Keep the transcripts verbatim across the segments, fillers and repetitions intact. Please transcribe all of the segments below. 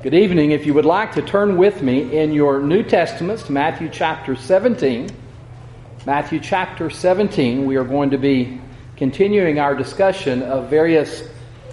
Good evening. If you would like to turn with me in your New Testaments to Matthew chapter seventeen. Matthew chapter seventeen, we are going to be continuing our discussion of various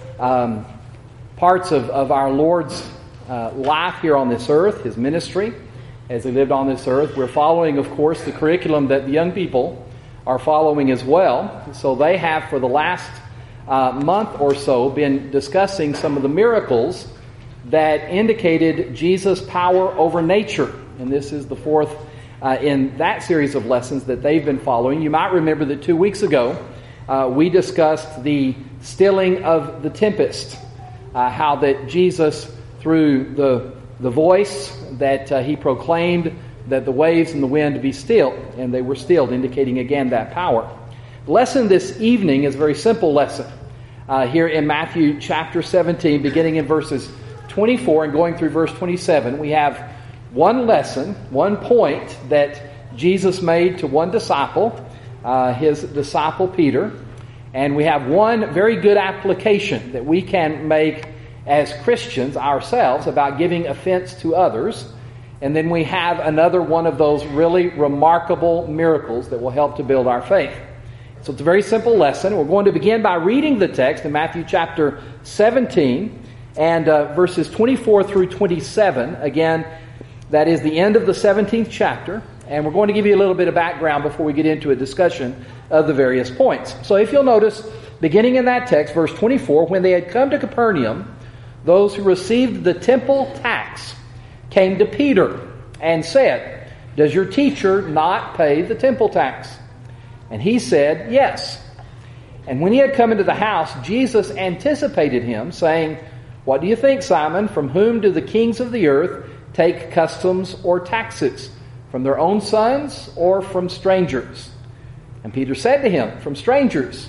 um, parts of, of our Lord's uh, life here on this earth, His ministry as He lived on this earth. We're following, of course, the curriculum that the young people are following as well. So they have, for the last uh, month or so, been discussing some of the miracles that indicated Jesus' power over nature. And this is the fourth uh, in that series of lessons that they've been following. You might remember that two weeks ago uh, we discussed the stilling of the tempest, uh, how that Jesus, through the, the voice that uh, He proclaimed, that the waves and the wind be still, and they were stilled, indicating again that power. The lesson this evening is a very simple lesson. Uh, here in Matthew chapter seventeen, beginning in verses twenty-four and going through verse twenty-seven, we have one lesson, one point that Jesus made to one disciple, uh, his disciple Peter, and we have one very good application that we can make as Christians ourselves about giving offense to others, and then we have another one of those really remarkable miracles that will help to build our faith. So it's a very simple lesson. We're going to begin by reading the text in Matthew chapter seventeen, and uh, verses twenty-four through twenty-seven. Again, that is the end of the seventeenth chapter. And we're going to give you a little bit of background before we get into a discussion of the various points. So if you'll notice, beginning in that text, verse twenty-four, when they had come to Capernaum, those who received the temple tax came to Peter and said, "Does your teacher not pay the temple tax?" And he said, "Yes." And when he had come into the house, Jesus anticipated him, saying, "What do you think, Simon? From whom do the kings of the earth take customs or taxes? From their own sons or from strangers?" And Peter said to him, "From strangers."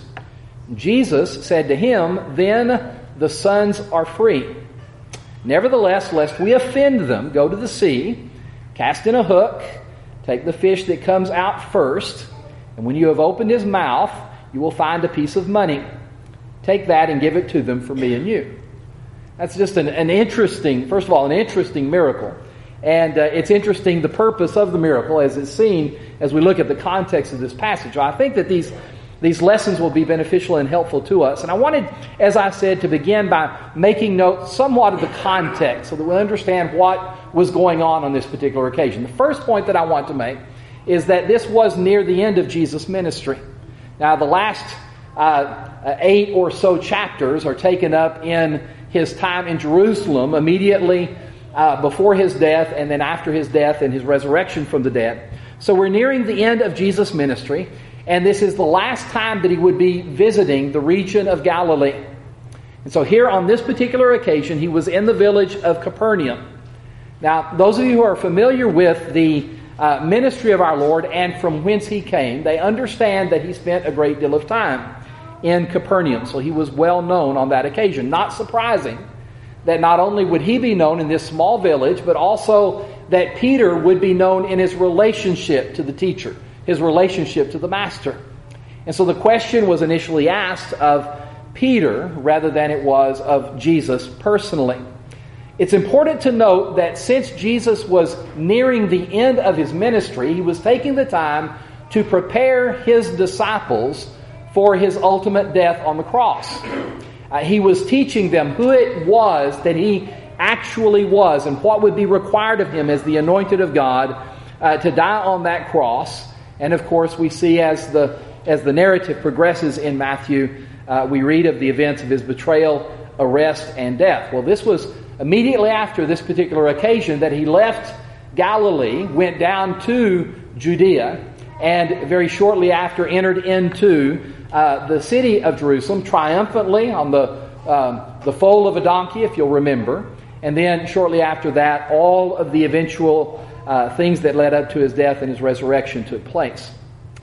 Jesus said to him, "Then the sons are free. Nevertheless, lest we offend them, go to the sea, cast in a hook, take the fish that comes out first, and when you have opened his mouth, you will find a piece of money. Take that and give it to them for me and you." That's just an, an interesting, first of all, an interesting miracle. And uh, it's interesting the purpose of the miracle as it's seen as we look at the context of this passage. I think that these, these lessons will be beneficial and helpful to us. And I wanted, as I said, to begin by making note somewhat of the context so that we'll understand what was going on on this particular occasion. The first point that I want to make is that this was near the end of Jesus' ministry. Now, the last uh, eight or so chapters are taken up in His time in Jerusalem, immediately uh, before His death and then after His death and His resurrection from the dead. So we're nearing the end of Jesus' ministry, and this is the last time that He would be visiting the region of Galilee. And so here on this particular occasion, He was in the village of Capernaum. Now, those of you who are familiar with the uh, ministry of our Lord and from whence He came, they understand that He spent a great deal of time in Capernaum. So He was well known on that occasion. Not surprising that not only would He be known in this small village, but also that Peter would be known in his relationship to the teacher, his relationship to the master. And so the question was initially asked of Peter rather than it was of Jesus personally. It's important to note that since Jesus was nearing the end of His ministry, He was taking the time to prepare His disciples for His ultimate death on the cross. Uh, he was teaching them who it was that He actually was and what would be required of Him as the anointed of God uh, to die on that cross. And of course, we see as the as the narrative progresses in Matthew, uh, we read of the events of His betrayal, arrest, and death. Well, this was immediately after this particular occasion that He left Galilee, went down to Judea, and very shortly after entered into uh, the city of Jerusalem triumphantly on the um, the foal of a donkey, if you'll remember. And then shortly after that, all of the eventual uh, things that led up to His death and His resurrection took place.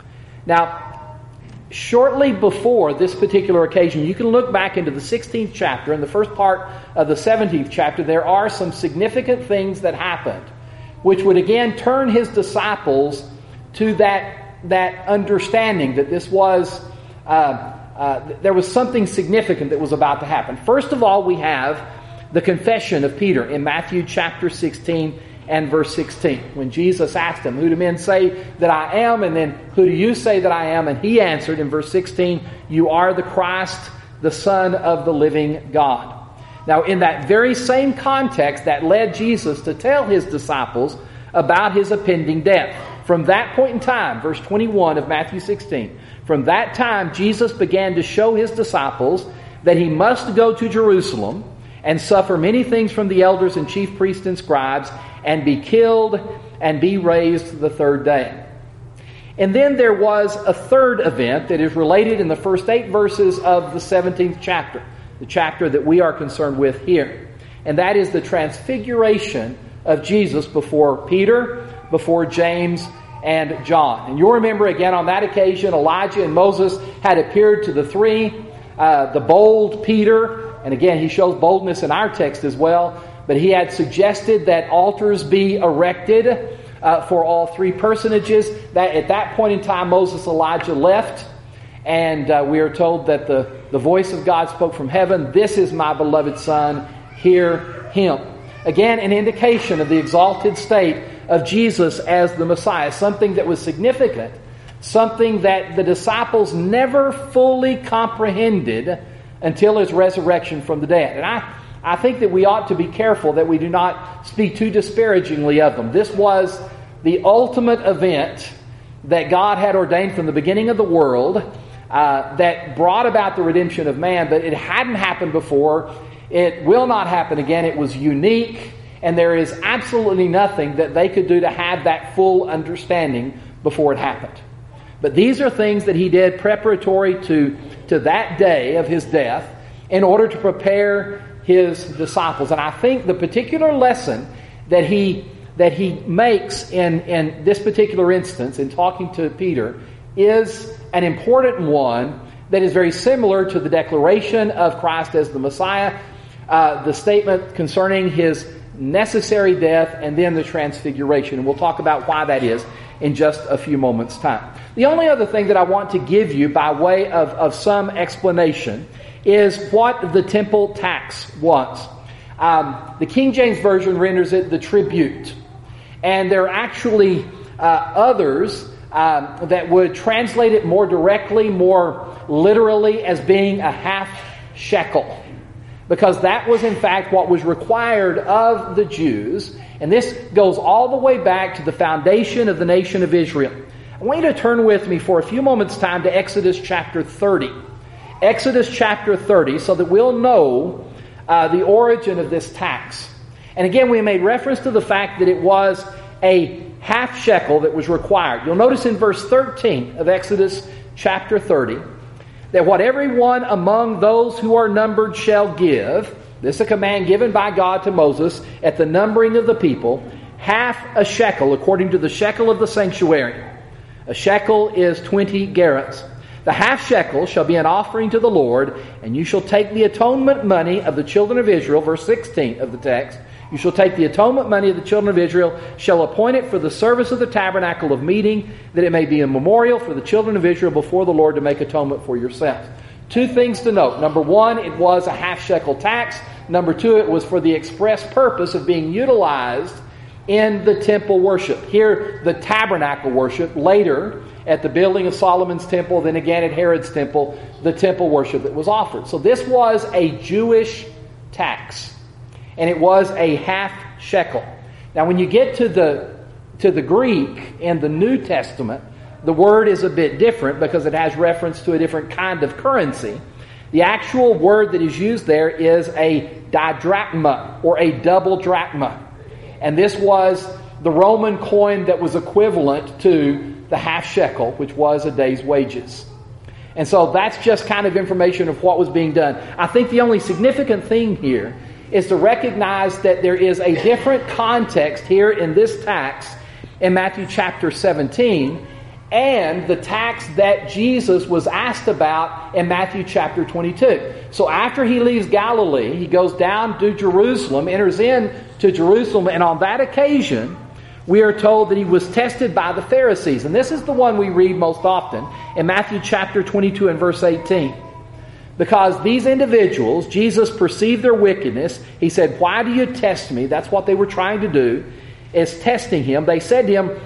Now, shortly before this particular occasion, you can look back into the sixteenth chapter and the first part of the seventeenth chapter. There are some significant things that happened, which would again turn His disciples to that, that understanding that this was, uh, uh, there was something significant that was about to happen. First of all, we have the confession of Peter in Matthew chapter sixteen and verse sixteen. When Jesus asked him, "Who do men say that I am?" And then, "Who do you say that I am?" And he answered in verse sixteen, "You are the Christ, the Son of the living God." Now, in that very same context, that led Jesus to tell his disciples about his impending death. From that point in time, verse twenty-one of Matthew sixteen, from that time Jesus began to show his disciples that he must go to Jerusalem and suffer many things from the elders and chief priests and scribes, and be killed and be raised the third day. And then there was a third event that is related in the first eight verses of the seventeenth chapter, the chapter that we are concerned with here. And that is the transfiguration of Jesus before Peter, before James, and John. And you'll remember again on that occasion, Elijah and Moses had appeared to the three, uh, the bold Peter. And again, he shows boldness in our text as well. But he had suggested that altars be erected uh, for all three personages. That at that point in time, Moses, Elijah left. And uh, we are told that the, the voice of God spoke from heaven, "This is my beloved Son, hear him." Again, an indication of the exalted state of Jesus as the Messiah. Something that was significant. Something that the disciples never fully comprehended until his resurrection from the dead. And I, I think that we ought to be careful that we do not speak too disparagingly of them. This was the ultimate event that God had ordained from the beginning of the world uh, that brought about the redemption of man, but it hadn't happened before. It will not happen again. It was unique, and there is absolutely nothing that they could do to have that full understanding before it happened. But these are things that he did preparatory to, to that day of his death in order to prepare his disciples. And I think the particular lesson that he that he makes in, in this particular instance in talking to Peter is an important one that is very similar to the declaration of Christ as the Messiah, uh, the statement concerning his necessary death, and then the transfiguration. And we'll talk about why that is in just a few moments' time. The only other thing that I want to give you by way of, of some explanation is what the temple tax was. Um, the King James Version renders it the tribute. And there are actually uh, others um, that would translate it more directly, more literally, as being a half shekel. Because that was in fact what was required of the Jews. And this goes all the way back to the foundation of the nation of Israel. I want you to turn with me for a few moments' time to Exodus chapter thirty. Exodus chapter thirty, so that we'll know uh, the origin of this tax. And again, we made reference to the fact that it was a half shekel that was required. You'll notice in verse thirteen of Exodus chapter thirty that what everyone among those who are numbered shall give, this is a command given by God to Moses at the numbering of the people, half a shekel according to the shekel of the sanctuary. A shekel is twenty gerahs. The half shekel shall be an offering to the Lord, and you shall take the atonement money of the children of Israel, verse sixteen of the text. You shall take the atonement money of the children of Israel, shall appoint it for the service of the tabernacle of meeting, that it may be a memorial for the children of Israel before the Lord to make atonement for yourselves. Two things to note. Number one, it was a half shekel tax. Number two, it was for the express purpose of being utilized in the temple worship. Here, the tabernacle worship. Later, at the building of Solomon's temple, then again at Herod's temple, the temple worship that was offered. So this was a Jewish tax. And it was a half shekel. Now when you get to the to the Greek in the New Testament, the word is a bit different because it has reference to a different kind of currency. The actual word that is used there is a didrachma, or a double drachma. And this was the Roman coin that was equivalent to the half shekel, which was a day's wages. And so that's just kind of information of what was being done. I think the only significant thing here is to recognize that there is a different context here in this tax in Matthew chapter seventeen and the tax that Jesus was asked about in Matthew chapter twenty-two. So after he leaves Galilee, he goes down to Jerusalem, enters in to Jerusalem, and on that occasion, we are told that he was tested by the Pharisees. And this is the one we read most often in Matthew chapter twenty-two and verse eighteen. Because these individuals, Jesus perceived their wickedness. He said, "Why do you test me?" That's what they were trying to do, is testing him. They said to him,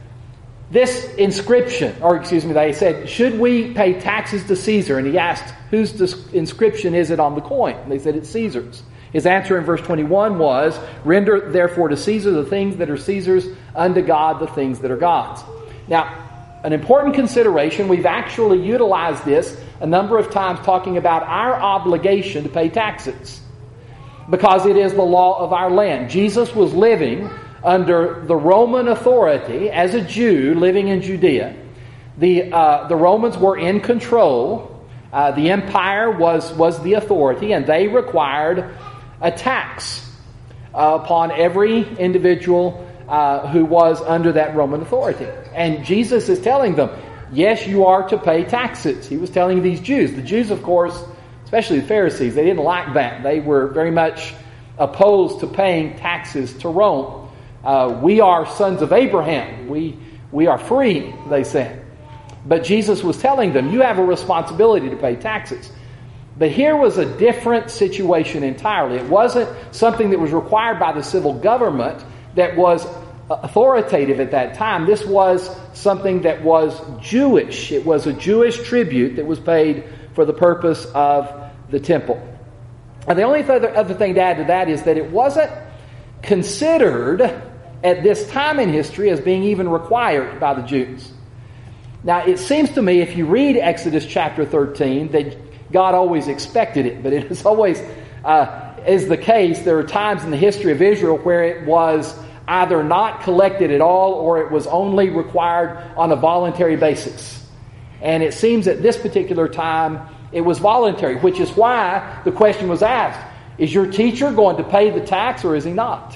this inscription, or excuse me, they said, "Should we pay taxes to Caesar?" And he asked, "Whose inscription is it on the coin?" And they said, "It's Caesar's." His answer in verse twenty-one was, "Render therefore to Caesar the things that are Caesar's, unto God the things that are God's." Now, an important consideration, we've actually utilized this a number of times talking about our obligation to pay taxes, because it is the law of our land. Jesus was living under the Roman authority as a Jew living in Judea. The, uh, the Romans were in control. Uh, the empire was, was the authority, and they required a tax uh, upon every individual uh, who was under that Roman authority. And Jesus is telling them, yes, you are to pay taxes. He was telling these Jews. The Jews, of course, especially the Pharisees, they didn't like that. They were very much opposed to paying taxes to Rome. Uh, we are sons of Abraham. We, we are free, they said. But Jesus was telling them, you have a responsibility to pay taxes. But here was a different situation entirely. It wasn't something that was required by the civil government that was authoritative at that time. This was something that was Jewish. It was a Jewish tribute that was paid for the purpose of the temple. And the only other, other thing to add to that is that it wasn't considered at this time in history as being even required by the Jews. Now, it seems to me, if you read Exodus chapter thirteen, that God always expected it, but it is always uh, is the case. There are times in the history of Israel where it was either not collected at all, or it was only required on a voluntary basis. And it seems at this particular time it was voluntary, which is why the question was asked, is your teacher going to pay the tax or is he not?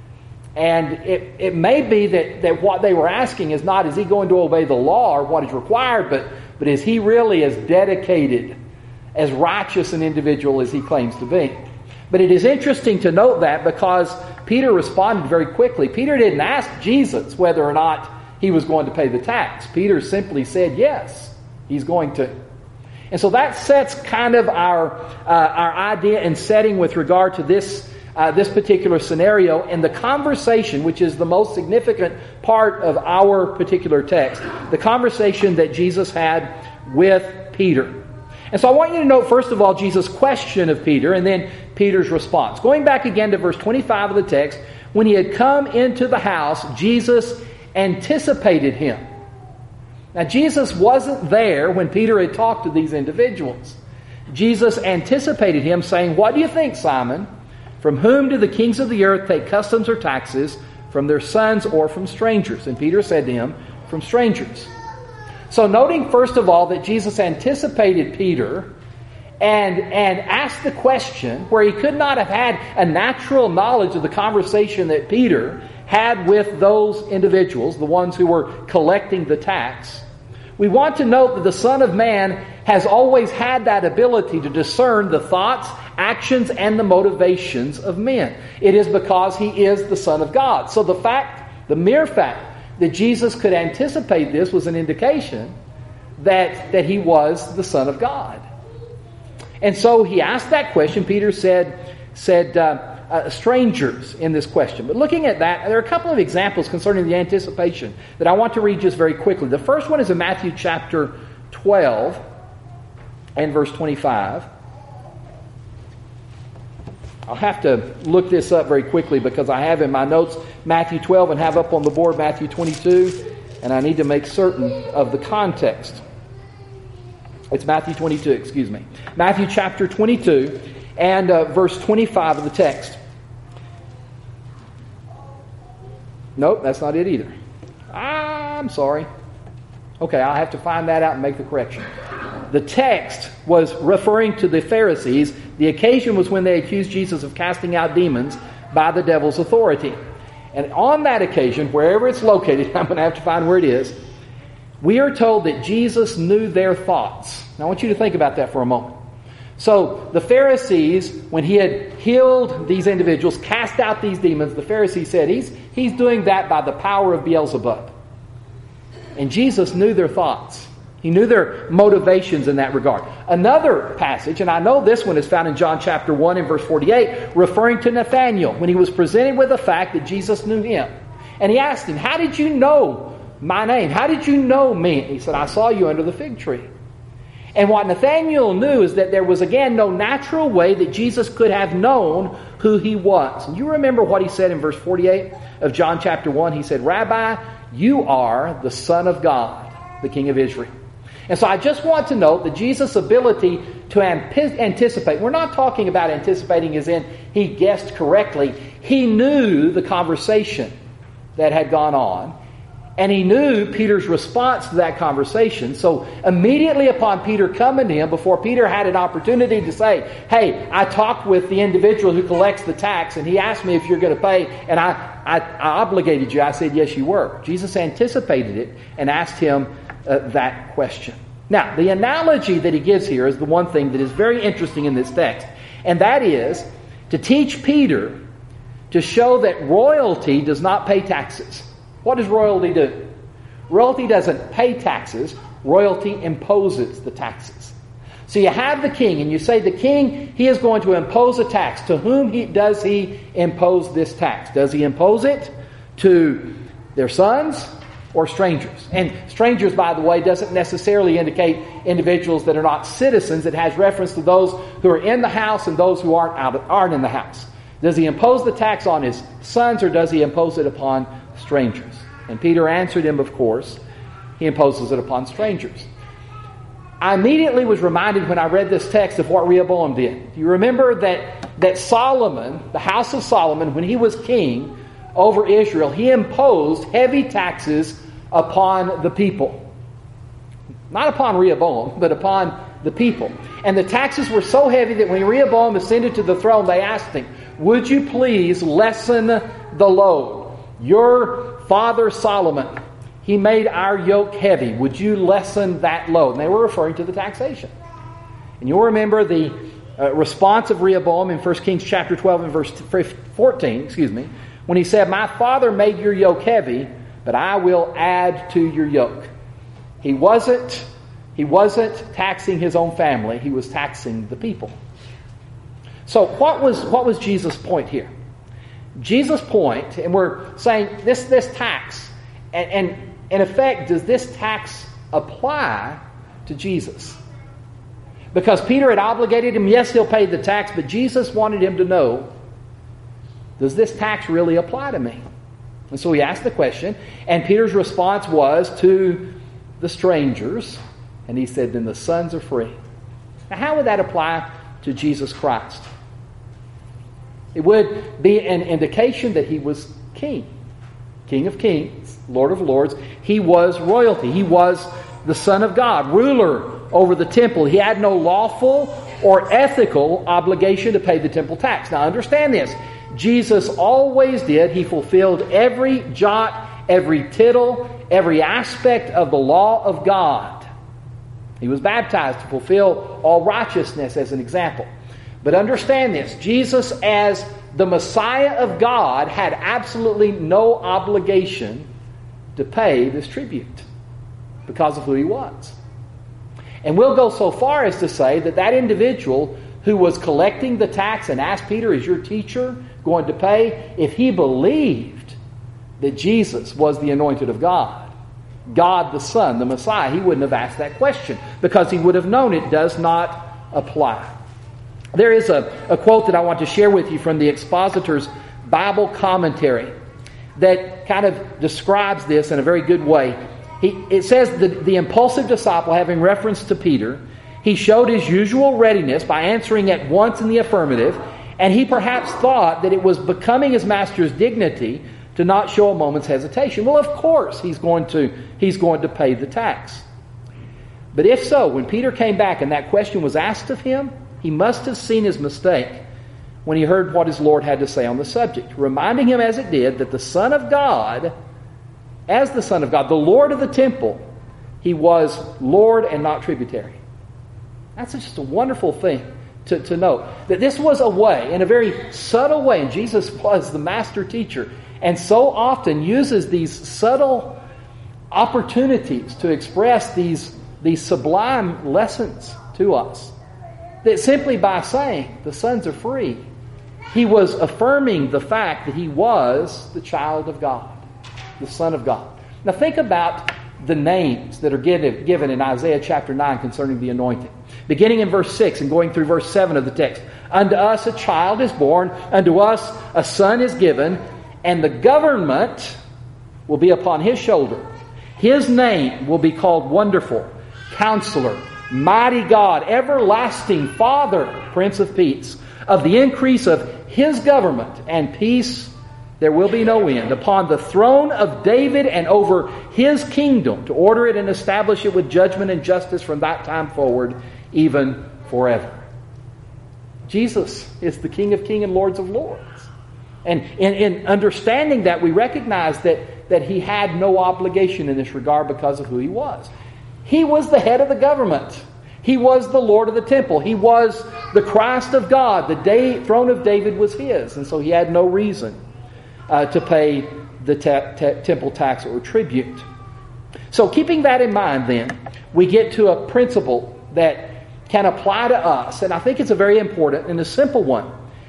And it, it may be that, that what they were asking is not, is he going to obey the law or what is required, but, but is he really as dedicated, as righteous an individual as he claims to be? But it is interesting to note that, because Peter responded very quickly. Peter didn't ask Jesus whether or not he was going to pay the tax. Peter simply said, yes, he's going to. And so that sets kind of our, uh, our idea and setting with regard to this Uh, this particular scenario, and the conversation, which is the most significant part of our particular text, the conversation that Jesus had with Peter. And so I want you to note, first of all, Jesus' question of Peter, and then Peter's response. Going back again to verse twenty-five of the text, when he had come into the house, Jesus anticipated him. Now, Jesus wasn't there when Peter had talked to these individuals. Jesus anticipated him, saying, "What do you think, Simon? From whom do the kings of the earth take customs or taxes? From their sons or from strangers?" And Peter said to him, "From strangers." So noting first of all that Jesus anticipated Peter and, and asked the question where he could not have had a natural knowledge of the conversation that Peter had with those individuals, the ones who were collecting the tax. We want to note that the Son of Man has always had that ability to discern the thoughts, actions, and the motivations of men. It is because he is the Son of God. So the fact, the mere fact that Jesus could anticipate this was an indication that, that he was the Son of God. And so he asked that question. Peter said, said uh, uh, strangers in this question. But looking at that, there are a couple of examples concerning the anticipation that I want to read just very quickly. The first one is in Matthew chapter twelve and verse twenty-five. I'll have to look this up very quickly because I have in my notes Matthew twelve and have up on the board Matthew twenty-two, and I need to make certain of the context. It's Matthew twenty-two, excuse me. Matthew chapter twenty-two and uh, verse twenty-five of the text. Nope, that's not it either. I'm sorry. Okay, I'll have to find that out and make the correction. The text was referring to the Pharisees. The occasion was when they accused Jesus of casting out demons by the devil's authority. And on that occasion, wherever it's located, I'm going to have to find where it is, we are told that Jesus knew their thoughts. Now I want you to think about that for a moment. So the Pharisees, when he had healed these individuals, cast out these demons, the Pharisees said, he's, he's doing that by the power of Beelzebub. And Jesus knew their thoughts. He knew their motivations in that regard. Another passage, and I know this one is found in John chapter one and verse forty-eight, referring to Nathanael, when he was presented with the fact that Jesus knew him. And he asked him, how did you know my name? How did you know me? And he said, I saw you under the fig tree. And what Nathanael knew is that there was, again, no natural way that Jesus could have known who he was. And you remember what he said in verse forty-eight of John chapter one? He said, Rabbi, you are the Son of God, the King of Israel. And so I just want to note that Jesus' ability to anticipate, we're not talking about anticipating as in he guessed correctly. He knew the conversation that had gone on, and he knew Peter's response to that conversation. So immediately upon Peter coming to him, before Peter had an opportunity to say, hey, I talked with the individual who collects the tax, and he asked me if you're going to pay, and I, I, I obligated you. I said, yes, you were. Jesus anticipated it and asked him uh, that question. Now, the analogy that he gives here is the one thing that is very interesting in this text, and that is to teach Peter to show that royalty does not pay taxes. What does royalty do? Royalty doesn't pay taxes. Royalty imposes the taxes. So you have the king, and you say the king, he is going to impose a tax. To whom he, does he impose this tax? Does he impose it to their sons or strangers? And strangers, by the way, doesn't necessarily indicate individuals that are not citizens. It has reference to those who are in the house and those who aren't, out, aren't in the house. Does he impose the tax on his sons, or does he impose it upon strangers? And Peter answered him, of course, he imposes it upon strangers. I immediately was reminded when I read this text of what Rehoboam did. Do you remember that, that Solomon, the house of Solomon, when he was king over Israel, he imposed heavy taxes upon the people. Not upon Rehoboam, but upon the people. And the taxes were so heavy that when Rehoboam ascended to the throne, they asked him, would you please lessen the load? Your father Solomon, he made our yoke heavy. Would you lessen that load? And they were referring to the taxation. And you'll remember the uh, response of Rehoboam in First Kings chapter twelve and verse fourteen, excuse me, when he said, my father made your yoke heavy, but I will add to your yoke. He wasn't, he wasn't taxing his own family. He was taxing the people. So what was, what was Jesus' point here? Jesus' point, and we're saying this, this tax, and, and in effect, does this tax apply to Jesus? Because Peter had obligated him, yes, he'll pay the tax, but Jesus wanted him to know, does this tax really apply to me? And so he asked the question, and Peter's response was to the strangers, and he said, then the sons are free. Now, how would that apply to Jesus Christ? It would be an indication that he was king. King of kings, Lord of lords. He was royalty. He was the Son of God, ruler over the temple. He had no lawful or ethical obligation to pay the temple tax. Now understand this. Jesus always did. He fulfilled every jot, every tittle, every aspect of the law of God. He was baptized to fulfill all righteousness, as an example. But understand this, Jesus as the Messiah of God had absolutely no obligation to pay this tribute because of who he was. And we'll go so far as to say that that individual who was collecting the tax and asked Peter, is your teacher going to pay? If he believed that Jesus was the anointed of God, God the Son, the Messiah, he wouldn't have asked that question because he would have known it does not apply. There is a, a quote that I want to share with you from the Expositor's Bible Commentary that kind of describes this in a very good way. He, it says that the impulsive disciple, having reference to Peter, he showed his usual readiness by answering at once in the affirmative, and he perhaps thought that it was becoming his master's dignity to not show a moment's hesitation. Well, of course he's going to, he's going to pay the tax. But if so, when Peter came back and that question was asked of him, he must have seen his mistake when he heard what his Lord had to say on the subject, reminding him as it did that the Son of God, as the Son of God, the Lord of the temple, he was Lord and not tributary. That's just a wonderful thing to, to note. That this was a way, in a very subtle way, and Jesus was the master teacher, and so often uses these subtle opportunities to express these these sublime lessons to us. That simply by saying the sons are free, he was affirming the fact that he was the child of God, the Son of God. Now think about the names that are given in Isaiah chapter nine concerning the anointing. Beginning in verse six and going through verse seven of the text. Unto us a child is born, unto us a son is given, and the government will be upon his shoulder. His name will be called Wonderful, Counselor, Mighty God, Everlasting Father, Prince of Peace. Of the increase of his government and peace there will be no end, upon the throne of David and over his kingdom, to order it and establish it with judgment and justice from that time forward, even forever. Jesus is the King of Kings and Lords of Lords. And in, in understanding that, we recognize that, that he had no obligation in this regard because of who he was. He was the head of the government. He was the Lord of the temple. He was the Christ of God. The day, throne of David was his. And so he had no reason uh, to pay the te- te- temple tax or tribute. So keeping that in mind then, we get to a principle that can apply to us. And I think it's a very important and a simple one.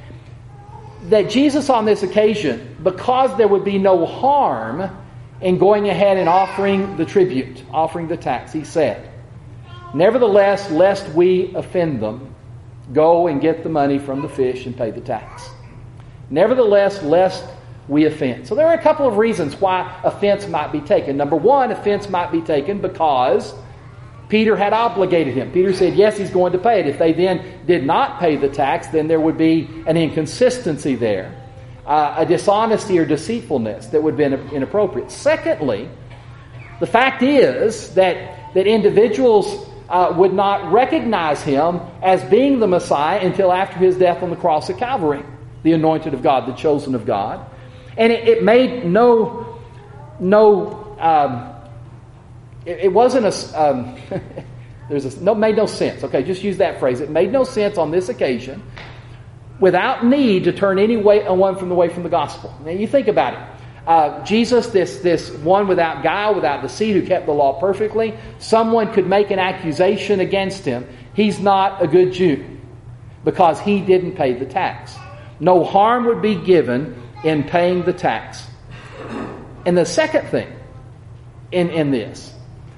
That Jesus on this occasion, because there would be no harm in going ahead and offering the tribute, offering the tax, he said, nevertheless, lest we offend them, go and get the money from the fish and pay the tax. Nevertheless, lest we offend. So there are a couple of reasons why offense might be taken. Number one, offense might be taken because Peter had obligated him. Peter said, yes, he's going to pay it. If they then did not pay the tax, then there would be an inconsistency there, uh, a dishonesty or deceitfulness that would have been inappropriate. Secondly, the fact is that, that individuals uh, would not recognize him as being the Messiah until after his death on the cross of Calvary, the anointed of God, the chosen of God. And it, it made no, no, um, it, it wasn't a, um, there's a, no, made no sense. Okay, just use that phrase. It made no sense on this occasion without need to turn any way, one from the way from the gospel. Now you think about it. Uh, Jesus, this, this one without guile, without deceit, who kept the law perfectly, someone could make an accusation against him. He's not a good Jew because he didn't pay the tax. No harm would be given in paying the tax. And the second thing in, in this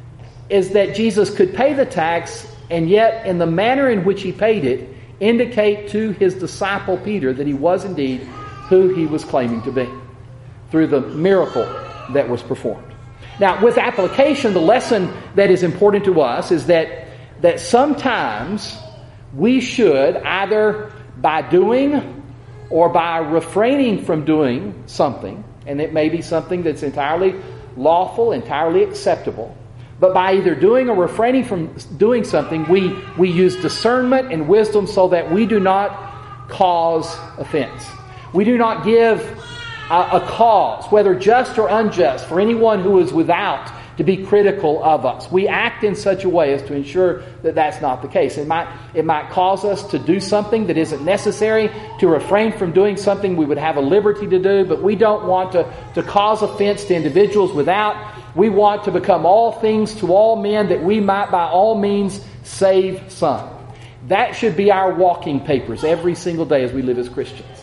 is that Jesus could pay the tax, and yet in the manner in which he paid it, indicate to his disciple Peter that he was indeed who he was claiming to be through the miracle that was performed. Now, with application, the lesson that is important to us is that, that sometimes we should, either by doing or by refraining from doing something, and it may be something that's entirely lawful, entirely acceptable, but by either doing or refraining from doing something, we, we use discernment and wisdom so that we do not cause offense. We do not give a, a cause, whether just or unjust, for anyone who is without to be critical of us. We act in such a way as to ensure that that's not the case. It might, it might cause us to do something that isn't necessary, to refrain from doing something we would have a liberty to do, but we don't want to, to cause offense to individuals without. We want to become all things to all men, that we might by all means save some. That should be our walking papers every single day as we live as Christians.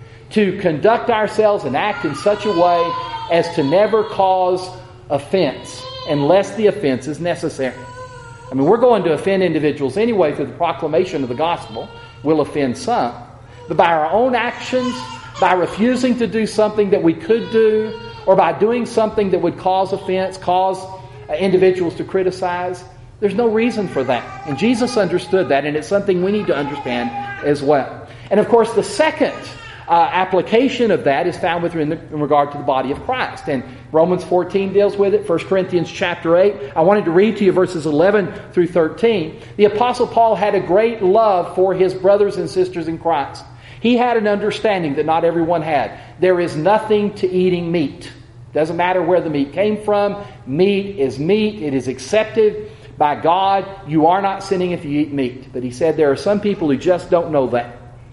To conduct ourselves and act in such a way as to never cause offense unless the offense is necessary. I mean, we're going to offend individuals anyway through the proclamation of the gospel. We'll offend some. But by our own actions, by refusing to do something that we could do, or by doing something that would cause offense, cause uh, individuals to criticize, there's no reason for that. And Jesus understood that, and it's something we need to understand as well. And of course, the second Uh, application of that is found with in, the, in regard to the body of Christ. And Romans fourteen deals with it. First Corinthians chapter eight. I wanted to read to you verses eleven through thirteen. The Apostle Paul had a great love for his brothers and sisters in Christ. He had an understanding that not everyone had. There is nothing to eating meat. Doesn't matter where the meat came from. Meat is meat. It is accepted by God. You are not sinning if you eat meat. But he said there are some people who just don't know that.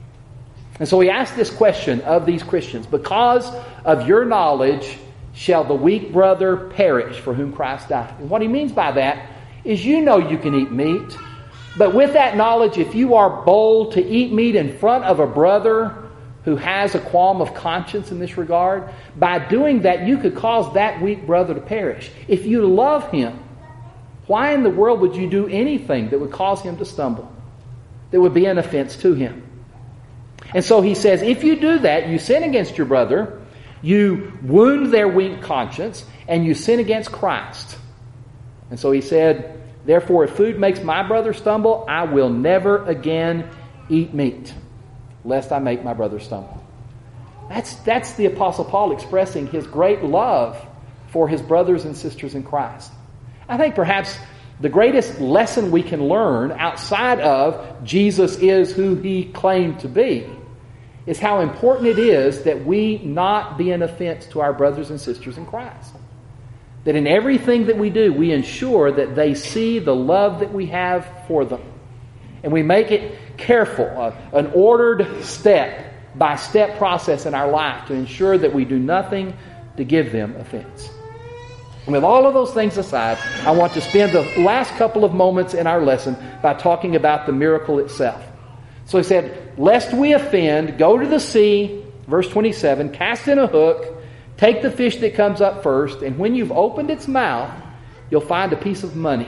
And so he asked this question of these Christians: because of your knowledge shall the weak brother perish for whom Christ died? And what he means by that is you know you can eat meat. But with that knowledge, if you are bold to eat meat in front of a brother who has a qualm of conscience in this regard, by doing that, you could cause that weak brother to perish. If you love him, why in the world would you do anything that would cause him to stumble, that would be an offense to him? And so he says, if you do that, you sin against your brother, you wound their weak conscience, and you sin against Christ. And so he said, therefore, if food makes my brother stumble, I will never again eat meat, lest I make my brother stumble. That's, that's the Apostle Paul expressing his great love for his brothers and sisters in Christ. I think perhaps the greatest lesson we can learn outside of Jesus is who he claimed to be is how important it is that we not be an offense to our brothers and sisters in Christ. That in everything that we do, we ensure that they see the love that we have for them. And we make it careful, uh, an ordered step-by-step process in our life to ensure that we do nothing to give them offense. And with all of those things aside, I want to spend the last couple of moments in our lesson by talking about the miracle itself. So he said, lest we offend, go to the sea, verse twenty-seven, cast in a hook, take the fish that comes up first, and when you've opened its mouth, you'll find a piece of money.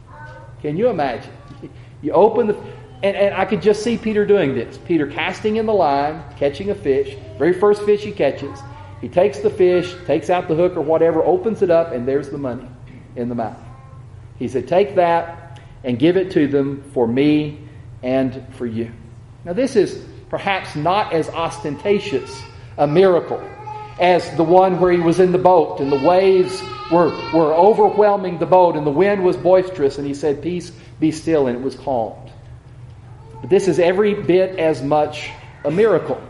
Can you imagine? You open the... And, and I could just see Peter doing this. Peter casting in the line, catching a fish, very first fish he catches. He takes the fish, takes out the hook or whatever, opens it up, and there's the money in the mouth. He said, take that and give it to them for me and for you. Now this is perhaps not as ostentatious a miracle as the one where he was in the boat and the waves were, were overwhelming the boat and the wind was boisterous and he said, peace, be still, and it was calmed. But this is every bit as much a miracle.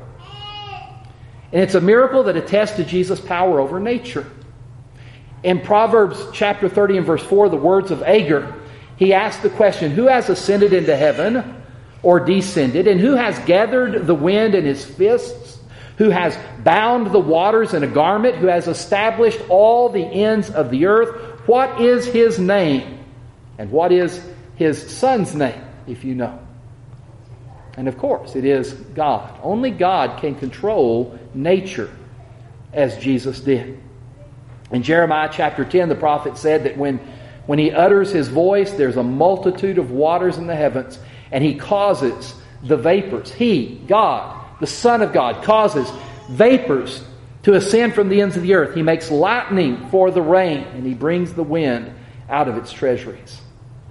And it's a miracle that attests to Jesus' power over nature. In Proverbs chapter thirty and verse four, the words of Agur, he asked the question, who has ascended into heaven or descended? And who has gathered the wind in his fists? Who has bound the waters in a garment? Who has established all the ends of the earth? What is his name? And what is his son's name, if you know? And of course, it is God. Only God can control nature as Jesus did. In Jeremiah chapter ten, the prophet said that when, when he utters his voice, there's a multitude of waters in the heavens, and he causes the vapors. He, God, the Son of God, causes vapors to ascend from the ends of the earth. He makes lightning for the rain, and he brings the wind out of its treasuries.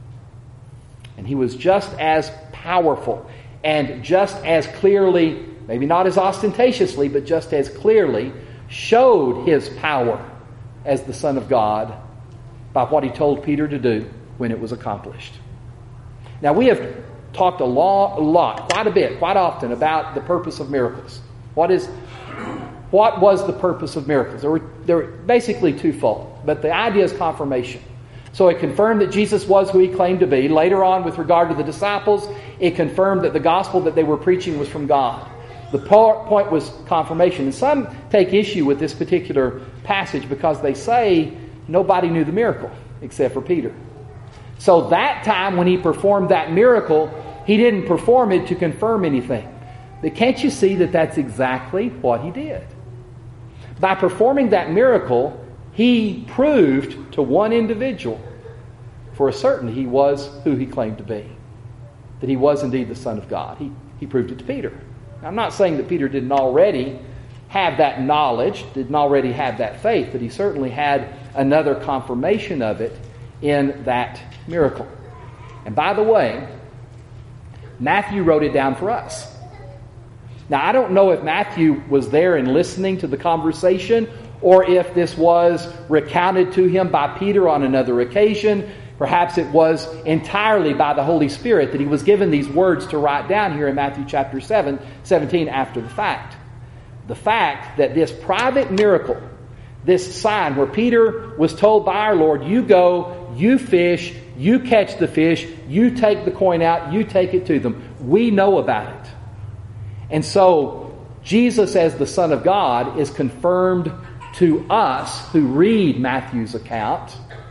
And he was just as powerful and just as clearly, maybe not as ostentatiously, but just as clearly showed his power as the Son of God by what he told Peter to do when it was accomplished. Now, we have talked a lot, a lot, quite a bit, quite often about the purpose of miracles. What is, what was the purpose of miracles? There were, there were basically twofold, but the idea is confirmation. So it confirmed that Jesus was who he claimed to be. Later on, with regard to the disciples, it confirmed that the gospel that they were preaching was from God. The point was confirmation. And some take issue with this particular passage because they say nobody knew the miracle except for Peter. So that time when he performed that miracle, he didn't perform it to confirm anything. But can't you see that that's exactly what he did? By performing that miracle, he proved to one individual for a certainty he was who he claimed to be. That he was indeed the Son of God. He, he proved it to Peter. Now, I'm not saying that Peter didn't already have that knowledge, didn't already have that faith, but he certainly had another confirmation of it in that miracle. And by the way, Matthew wrote it down for us. Now, I don't know if Matthew was there and listening to the conversation or if this was recounted to him by Peter on another occasion. Perhaps it was entirely by the Holy Spirit that he was given these words to write down here in Matthew chapter seven, seventeen after the fact. The fact that this private miracle, this sign where Peter was told by our Lord, you go, you fish, you catch the fish, you take the coin out, you take it to them. We know about it. And so Jesus as the Son of God is confirmed to us who read Matthew's account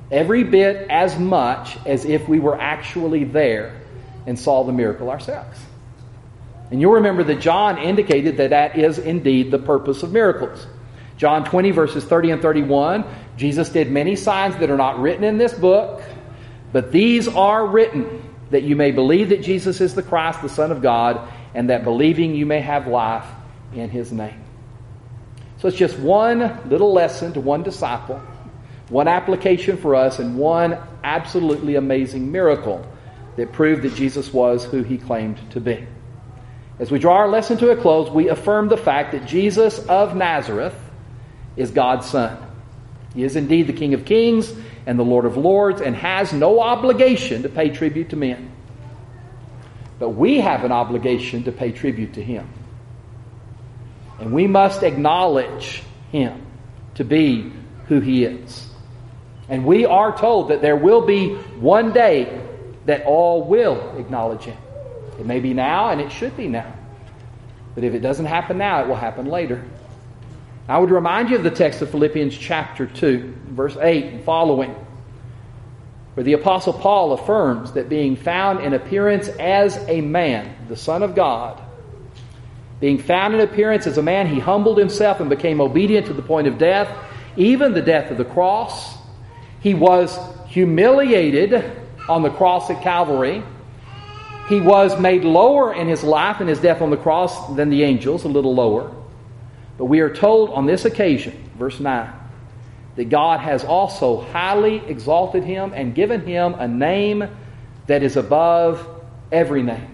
every bit as much as if we were actually there and saw the miracle ourselves. And you'll remember that John indicated that that is indeed the purpose of miracles. John twenty, verses thirty and thirty-one, Jesus did many signs that are not written in this book, but these are written that you may believe that Jesus is the Christ, the Son of God, and that believing you may have life in His name. So it's just one little lesson to one disciple, one application for us, and one absolutely amazing miracle that proved that Jesus was who He claimed to be. As we draw our lesson to a close, we affirm the fact that Jesus of Nazareth is God's Son. He is indeed the King of Kings and the Lord of Lords, and has no obligation to pay tribute to men. But we have an obligation to pay tribute to Him. And we must acknowledge Him to be who He is. And we are told that there will be one day that all will acknowledge Him. It may be now, and it should be now. But if it doesn't happen now, it will happen later. I would remind you of the text of Philippians chapter two, verse eight and following, where the Apostle Paul affirms that being found in appearance as a man, the Son of God, being found in appearance as a man, He humbled Himself and became obedient to the point of death, even the death of the cross. He was humiliated on the cross at Calvary. He was made lower in His life and His death on the cross than the angels, a little lower. But we are told on this occasion, verse nine, that God has also highly exalted Him and given Him a name that is above every name.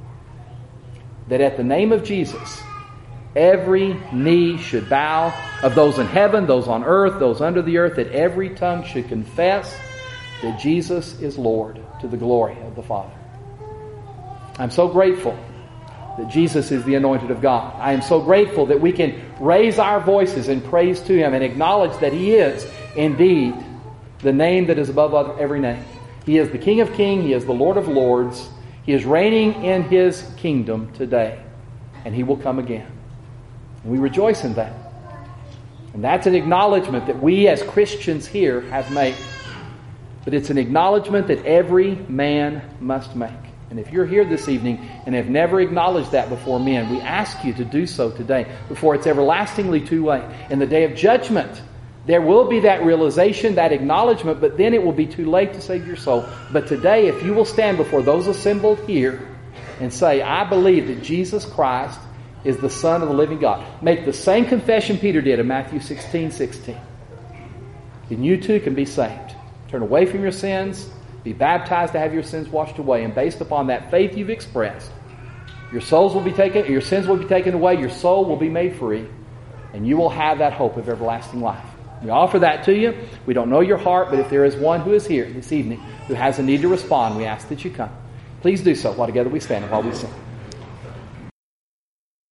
That at the name of Jesus, every knee should bow, of those in heaven, those on earth, those under the earth, that every tongue should confess that Jesus is Lord, to the glory of the Father. I'm so grateful that Jesus is the anointed of God. I am so grateful that we can raise our voices in praise to Him and acknowledge that He is indeed the name that is above every name. He is the King of Kings. He is the Lord of Lords. He is reigning in His kingdom today. And He will come again. And we rejoice in that. And that's an acknowledgement that we as Christians here have made. But it's an acknowledgement that every man must make. And if you're here this evening and have never acknowledged that before men, we ask you to do so today before it's everlastingly too late. In the day of judgment, there will be that realization, that acknowledgement, but then it will be too late to save your soul. But today, if you will stand before those assembled here and say, I believe that Jesus Christ is the Son of the living God, make the same confession Peter did in Matthew sixteen sixteen. Then you too can be saved. Turn away from your sins, be baptized to have your sins washed away, and based upon that faith you've expressed, your souls will be taken, your sins will be taken away, your soul will be made free, and you will have that hope of everlasting life. We offer that to you. We don't know your heart, but if there is one who is here this evening who has a need to respond, we ask that you come. Please do so while together we stand and while we sing.